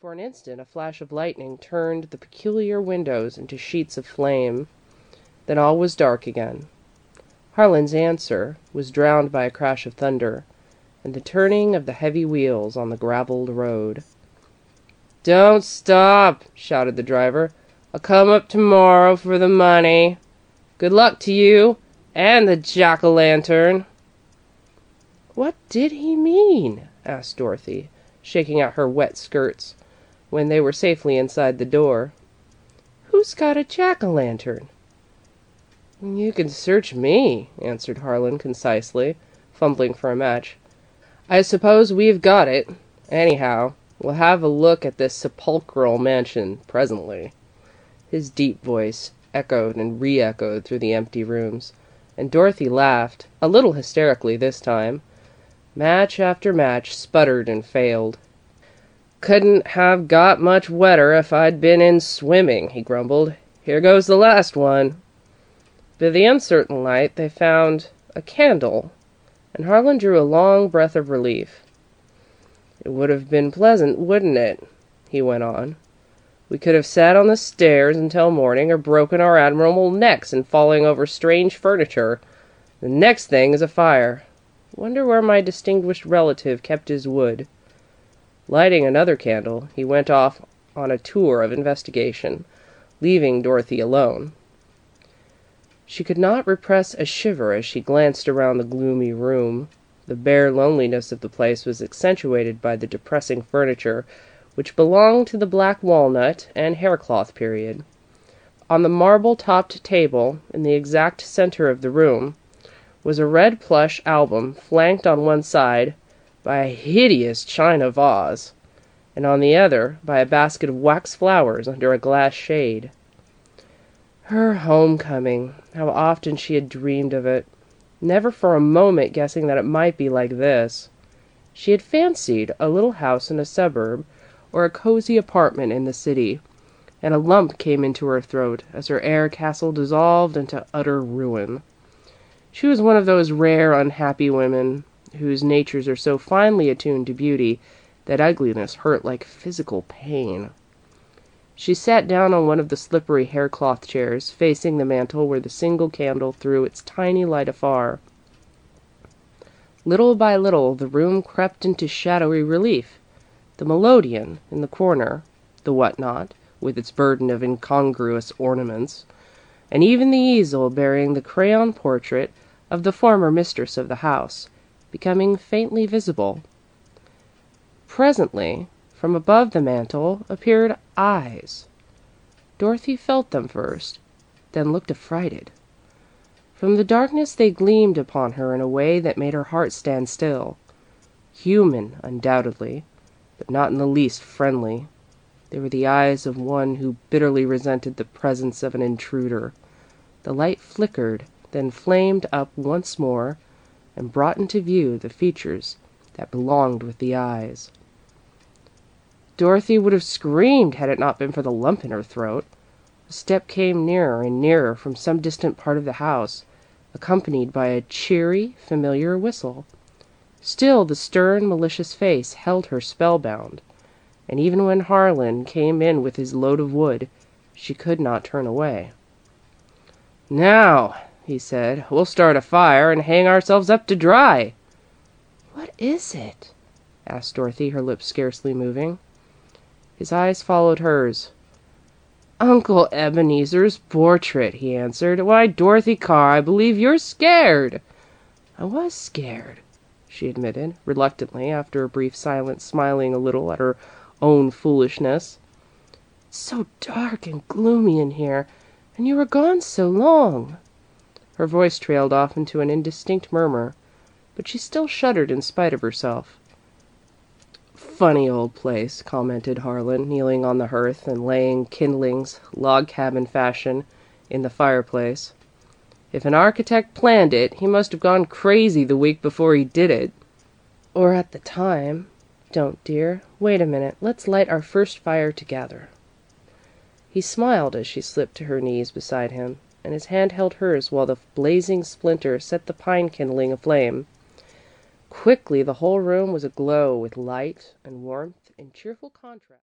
For an instant, a flash of lightning turned the peculiar windows into sheets of flame. Then all was dark again. Harlan's answer was drowned by a crash of thunder and the turning of the heavy wheels on the gravelled road. "Don't stop!" shouted the driver. "I'll come up tomorrow for the money. Good luck to you and the jack-o'-lantern." "What did he mean?" asked Dorothy, shaking out her wet skirts, when they were safely inside the door. "Who's got a jack-o'-lantern?" "You can search me," answered Harlan concisely, fumbling for a match. "I suppose we've got it. Anyhow, we'll have a look at this sepulchral mansion presently." His deep voice echoed and re-echoed through the empty rooms, and Dorothy laughed, a little hysterically this time. Match after match sputtered and failed. "Couldn't have got much wetter if I'd been in swimming," he grumbled. "Here goes the last one." By the uncertain light, they found a candle, and Harlan drew a long breath of relief. "It would have been pleasant, wouldn't it?" he went on. "We could have sat on the stairs until morning, or broken our admirable necks in falling over strange furniture. The next thing is a fire. Wonder where my distinguished relative kept his wood." Lighting another candle, he went off on a tour of investigation, leaving Dorothy alone. She could not repress a shiver as she glanced around the gloomy room. The bare loneliness of the place was accentuated by the depressing furniture, which belonged to the black walnut and haircloth period. On the marble-topped table, in the exact centre of the room, was a red plush album, flanked on one side by a hideous china vase, and on the other by a basket of wax flowers under a glass shade. Her home-coming! How often she had dreamed of it, never for a moment guessing that it might be like this. She had fancied a little house in a suburb, or a cosy apartment in the city, and a lump came into her throat as her air castle dissolved into utter ruin. She was one of those rare, unhappy women whose natures are so finely attuned to beauty that ugliness hurt like physical pain. She sat down on one of the slippery haircloth chairs, facing the mantel where the single candle threw its tiny light afar. Little by little, the room crept into shadowy relief. The melodeon in the corner, the whatnot, with its burden of incongruous ornaments, and even the easel bearing the crayon portrait of the former mistress of the house, becoming faintly visible. Presently, from above the mantel, appeared eyes. Dorothy felt them first, then looked affrighted. From the darkness they gleamed upon her in a way that made her heart stand still. Human, undoubtedly, but not in the least friendly. They were the eyes of one who bitterly resented the presence of an intruder. The light flickered, then flamed up once more, and brought into view the features that belonged with the eyes. Dorothy would have screamed had it not been for the lump in her throat. A step came nearer and nearer from some distant part of the house, accompanied by a cheery, familiar whistle. Still the stern, malicious face held her spellbound, and even when Harlan came in with his load of wood, she could not turn away. "Now," he said, "we'll start a fire and hang ourselves up to dry." "What is it?" asked Dorothy, her lips scarcely moving. His eyes followed hers. "Uncle Ebenezer's portrait," he answered. "Why, Dorothy Carr, I believe you're scared." "I was scared," she admitted, reluctantly, after a brief silence, smiling a little at her own foolishness. "It's so dark and gloomy in here, and you were gone so long." Her voice trailed off into an indistinct murmur, but she still shuddered in spite of herself. "Funny old place," commented Harlan, kneeling on the hearth and laying kindlings, log cabin fashion, in the fireplace. "If an architect planned it, he must have gone crazy the week before he did it." "Or at the time. Don't, dear. Wait a minute. Let's light our first fire together." He smiled as she slipped to her knees beside him, and his hand held hers while the blazing splinter set the pine kindling aflame. Quickly, the whole room was aglow with light and warmth in cheerful contrast.